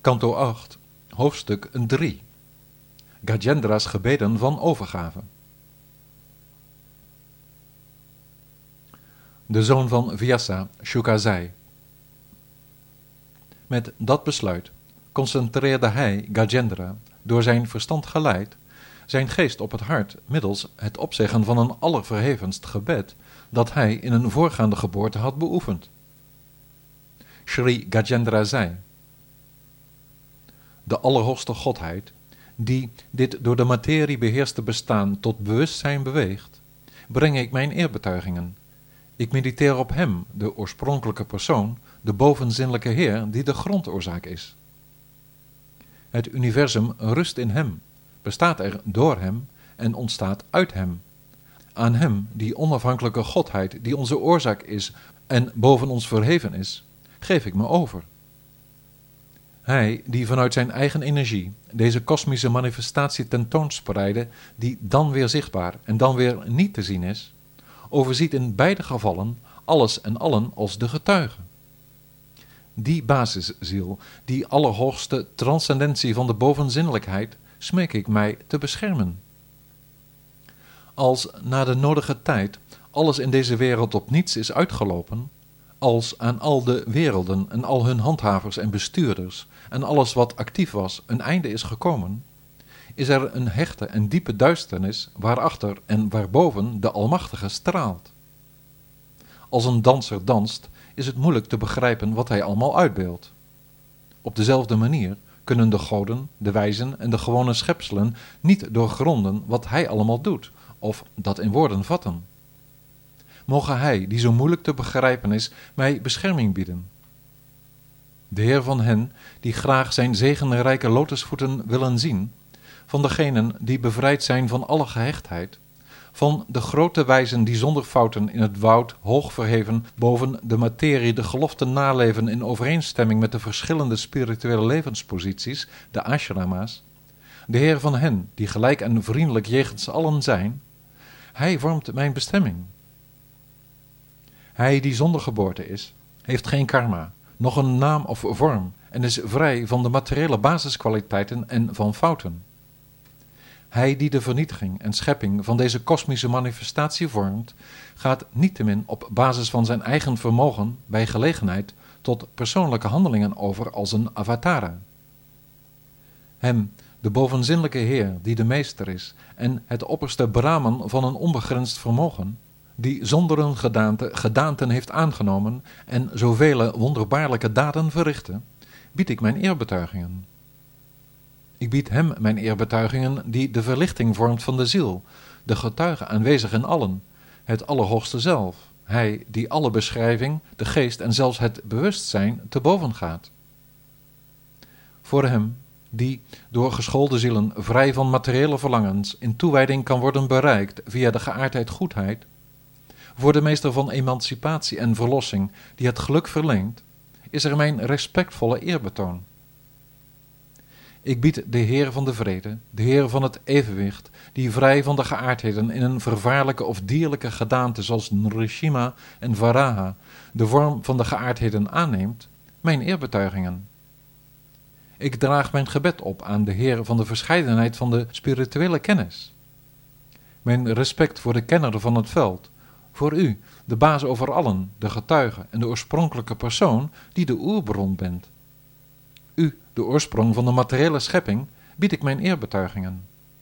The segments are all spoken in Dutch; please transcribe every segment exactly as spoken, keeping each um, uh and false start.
Kanto acht, hoofdstuk drie. Gajendra's gebeden van overgave. De zoon van Vyasa, Shuka, zei: Met dat besluit concentreerde hij, Gajendra, door zijn verstand geleid, zijn geest op het hart middels het opzeggen van een allerverhevenst gebed dat hij in een voorgaande geboorte had beoefend. Shri Gajendra zei: De Allerhoogste Godheid, die dit door de materie beheerste bestaan tot bewustzijn beweegt, breng ik mijn eerbetuigingen. Ik mediteer op hem, de oorspronkelijke persoon, de bovenzinnelijke Heer, die de grondoorzaak is. Het universum rust in hem, bestaat er door hem en ontstaat uit hem. Aan hem, die onafhankelijke Godheid, die onze oorzaak is en boven ons verheven is, geef ik me over. Hij, die vanuit zijn eigen energie deze kosmische manifestatie tentoonspreidde, die dan weer zichtbaar en dan weer niet te zien is, overziet in beide gevallen alles en allen als de getuige. Die basisziel, die allerhoogste transcendentie van de bovenzinnelijkheid, smeek ik mij te beschermen. Als na de nodige tijd alles in deze wereld op niets is uitgelopen, als aan al de werelden en al hun handhavers en bestuurders en alles wat actief was een einde is gekomen, is er een hechte en diepe duisternis waarachter en waarboven de Almachtige straalt. Als een danser danst, is het moeilijk te begrijpen wat hij allemaal uitbeeldt. Op dezelfde manier kunnen de goden, de wijzen en de gewone schepselen niet doorgronden wat hij allemaal doet, of dat in woorden vatten. Moge hij, die zo moeilijk te begrijpen is, mij bescherming bieden. De Heer van hen, die graag zijn zegenrijke lotusvoeten willen zien, van degenen die bevrijd zijn van alle gehechtheid, van de grote wijzen die zonder fouten in het woud hoog verheven boven de materie de geloften naleven in overeenstemming met de verschillende spirituele levensposities, de ashrama's, de Heer van hen, die gelijk en vriendelijk jegens allen zijn, hij vormt mijn bestemming. Hij die zonder geboorte is, heeft geen karma, nog een naam of vorm en is vrij van de materiële basiskwaliteiten en van fouten. Hij die de vernietiging en schepping van deze kosmische manifestatie vormt, gaat niettemin op basis van zijn eigen vermogen bij gelegenheid tot persoonlijke handelingen over als een avatara. Hem, de bovenzinnelijke Heer die de meester is en het opperste Brahman van een onbegrensd vermogen, die zonder een gedaante gedaanten heeft aangenomen en zoveel wonderbaarlijke daden verrichtte, bied ik mijn eerbetuigingen. Ik bied hem mijn eerbetuigingen die de verlichting vormt van de ziel, de getuige aanwezig in allen, het Allerhoogste zelf, hij die alle beschrijving, de geest en zelfs het bewustzijn te boven gaat. Voor hem, die door geschoolde zielen vrij van materiële verlangens in toewijding kan worden bereikt via de geaardheid goedheid, voor de meester van emancipatie en verlossing die het geluk verleent, is er mijn respectvolle eerbetoon. Ik bied de Heer van de vrede, de Heer van het evenwicht, die vrij van de geaardheden in een vervaarlijke of dierlijke gedaante zoals Nrishima en Varaha de vorm van de geaardheden aanneemt, mijn eerbetuigingen. Ik draag mijn gebed op aan de Heer van de verscheidenheid van de spirituele kennis. Mijn respect voor de kenner van het veld, voor u, de baas over allen, de getuige en de oorspronkelijke persoon die de oerbron bent. U, de oorsprong van de materiële schepping, bied ik mijn eerbetuigingen.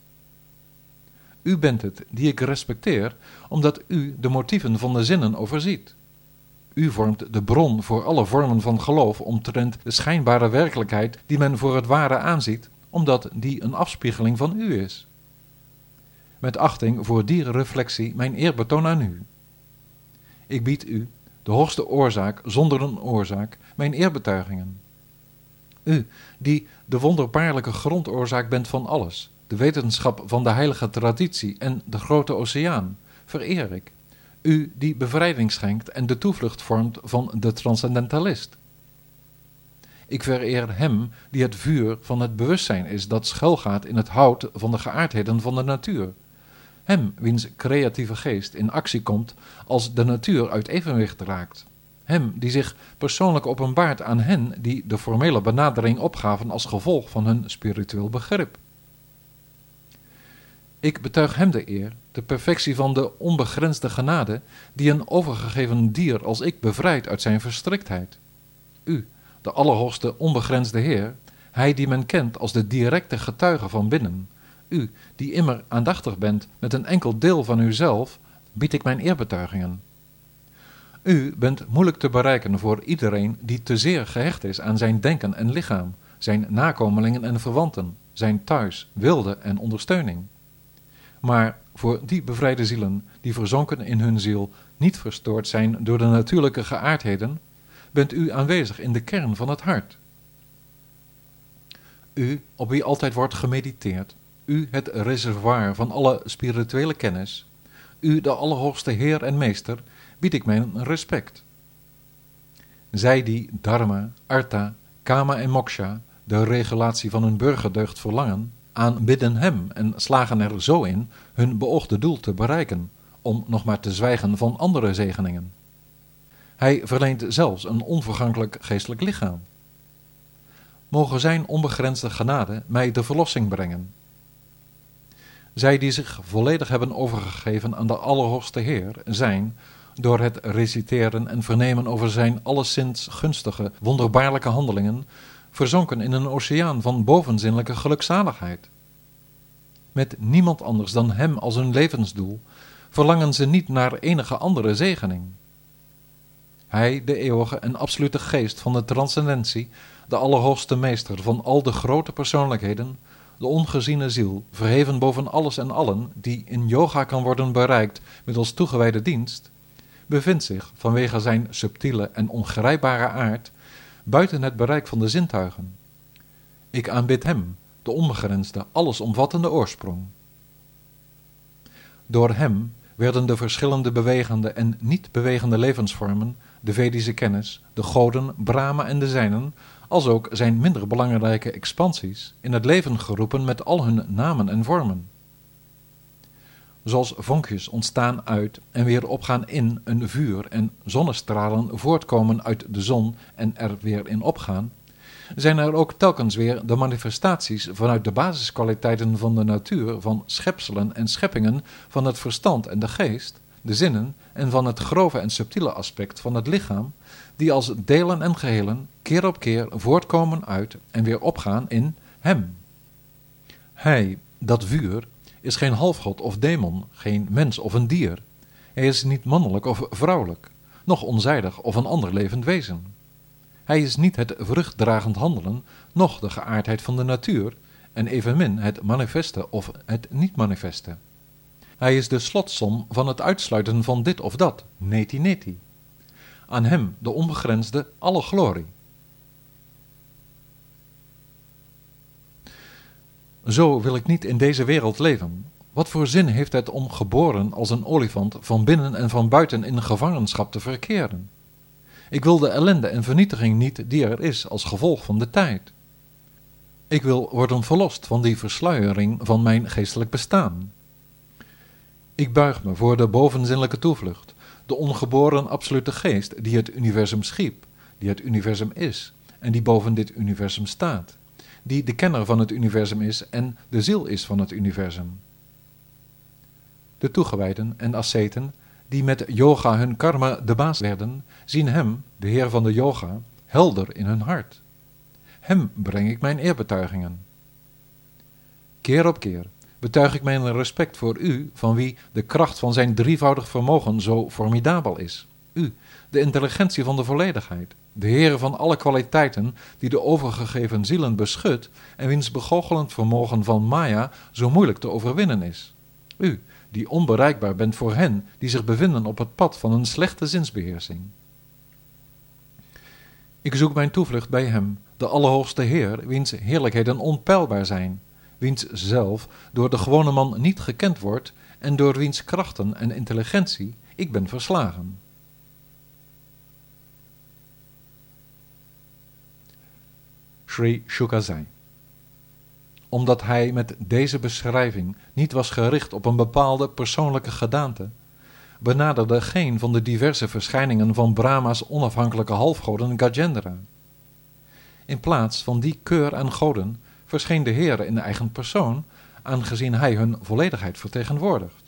U bent het die ik respecteer, omdat u de motieven van de zinnen overziet. U vormt de bron voor alle vormen van geloof omtrent de schijnbare werkelijkheid die men voor het ware aanziet, omdat die een afspiegeling van u is. Met achting voor die reflectie mijn eerbetoon aan u. Ik bied u, de hoogste oorzaak zonder een oorzaak, mijn eerbetuigingen. U, die de wonderbaarlijke grondoorzaak bent van alles, de wetenschap van de heilige traditie en de grote oceaan, vereer ik. U, die bevrijding schenkt en de toevlucht vormt van de transcendentalist. Ik vereer hem die het vuur van het bewustzijn is dat schuilgaat in het hout van de geaardheden van de natuur. Hem, wiens creatieve geest in actie komt als de natuur uit evenwicht raakt. hem die zich persoonlijk openbaart aan hen die de formele benadering opgaven als gevolg van hun spiritueel begrip. Ik betuig hem de eer, de perfectie van de onbegrensde genade, die een overgegeven dier als ik bevrijdt uit zijn verstriktheid. U, de Allerhoogste onbegrensde Heer, hij die men kent als de directe getuige van binnen, u, die immer aandachtig bent met een enkel deel van uzelf, bied ik mijn eerbetuigingen. U bent moeilijk te bereiken voor iedereen die te zeer gehecht is aan zijn denken en lichaam, zijn nakomelingen en verwanten, zijn thuis, wilde en ondersteuning. Maar voor die bevrijde zielen, die verzonken in hun ziel, niet verstoord zijn door de natuurlijke geaardheden, bent u aanwezig in de kern van het hart. U, op wie altijd wordt gemediteerd, u het reservoir van alle spirituele kennis, u de Allerhoogste Heer en Meester, bied ik mijn respect. Zij die dharma, artha, kama en moksha, de regulatie van hun burgerdeugd verlangen, aanbidden hem en slagen er zo in hun beoogde doel te bereiken, om nog maar te zwijgen van andere zegeningen. Hij verleent zelfs een onvergankelijk geestelijk lichaam. Mogen zijn onbegrensde genade mij de verlossing brengen. Zij die zich volledig hebben overgegeven aan de Allerhoogste Heer, zijn, door het reciteren en vernemen over zijn alleszins gunstige, wonderbaarlijke handelingen, verzonken in een oceaan van bovenzinnelijke gelukzaligheid. Met niemand anders dan hem als hun levensdoel verlangen ze niet naar enige andere zegening. Hij, de eeuwige en absolute geest van de transcendentie, de Allerhoogste Meester van al de grote persoonlijkheden, de ongeziene ziel, verheven boven alles en allen, die in yoga kan worden bereikt middels toegewijde dienst, bevindt zich, vanwege zijn subtiele en ongrijpbare aard, buiten het bereik van de zintuigen. Ik aanbid hem, de onbegrensde, allesomvattende oorsprong. Door hem werden de verschillende bewegende en niet bewegende levensvormen, de Vedische kennis, de goden, Brahma en de zijnen, als ook zijn minder belangrijke expansies, in het leven geroepen met al hun namen en vormen. Zoals vonkjes ontstaan uit en weer opgaan in een vuur en zonnestralen voortkomen uit de zon en er weer in opgaan, zijn er ook telkens weer de manifestaties vanuit de basiskwaliteiten van de natuur, van schepselen en scheppingen, van het verstand en de geest, de zinnen en van het grove en subtiele aspect van het lichaam, die als delen en gehelen keer op keer voortkomen uit en weer opgaan in hem. Hij, dat vuur, is geen halfgod of demon, geen mens of een dier. Hij is niet mannelijk of vrouwelijk, noch onzijdig of een ander levend wezen. Hij is niet het vruchtdragend handelen, noch de geaardheid van de natuur, en evenmin het manifeste of het niet-manifeste. Hij is de slotsom van het uitsluiten van dit of dat, neti neti. Aan hem, de onbegrensde, alle glorie. Zo wil ik niet in deze wereld leven. Wat voor zin heeft het om geboren als een olifant van binnen en van buiten in gevangenschap te verkeren? Ik wil de ellende en vernietiging niet die er is als gevolg van de tijd. Ik wil worden verlost van die versluiering van mijn geestelijk bestaan. Ik buig me voor de bovenzinnelijke toevlucht, de ongeboren absolute geest die het universum schiep, die het universum is en die boven dit universum staat, die de kenner van het universum is en de ziel is van het universum. De toegewijden en asceten, die met yoga hun karma de baas werden, zien hem, de heer van de yoga, helder in hun hart. Hem breng ik mijn eerbetuigingen. Keer op keer betuig ik mijn respect voor u, van wie de kracht van zijn drievoudig vermogen zo formidabel is. U, de intelligentie van de volledigheid, de Heer van alle kwaliteiten, die de overgegeven zielen beschut en wiens begoochelend vermogen van Maya zo moeilijk te overwinnen is. U, die onbereikbaar bent voor hen die zich bevinden op het pad van een slechte zinsbeheersing. Ik zoek mijn toevlucht bij hem, de Allerhoogste Heer, wiens heerlijkheden onpeilbaar zijn, wiens zelf door de gewone man niet gekend wordt en door wiens krachten en intelligentie ik ben verslagen. Sri Shuka zei: omdat hij met deze beschrijving niet was gericht op een bepaalde persoonlijke gedaante, benaderde geen van de diverse verschijningen van Brahma's onafhankelijke halfgoden Gajendra. In plaats van die keur aan goden verscheen de Heer in eigen persoon, aangezien hij hun volledigheid vertegenwoordigt.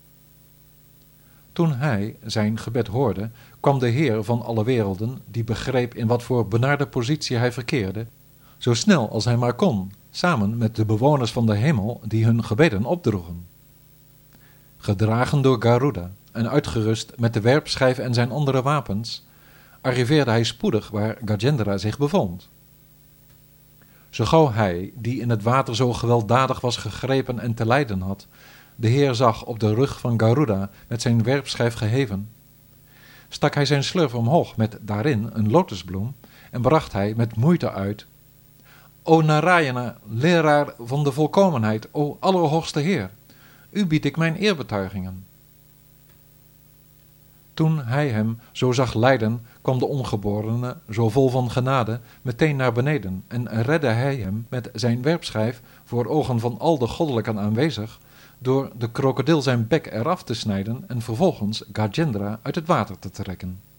Toen hij zijn gebed hoorde, kwam de Heer van alle werelden, die begreep in wat voor benarde positie hij verkeerde, zo snel als hij maar kon, samen met de bewoners van de hemel die hun gebeden opdroegen. Gedragen door Garuda en uitgerust met de werpschijf en zijn andere wapens, arriveerde hij spoedig waar Gajendra zich bevond. Zo gauw hij, die in het water zo gewelddadig was gegrepen en te lijden had, de Heer zag op de rug van Garuda met zijn werpschijf geheven, stak hij zijn slurf omhoog met daarin een lotusbloem en bracht hij met moeite uit: O Narayana, leraar van de volkomenheid, o Allerhoogste Heer, u bied ik mijn eerbetuigingen. Toen hij hem zo zag lijden, kwam de ongeborene, zo vol van genade, meteen naar beneden en redde hij hem met zijn werpschijf voor ogen van al de goddelijken aanwezig, door de krokodil zijn bek eraf te snijden en vervolgens Gajendra uit het water te trekken.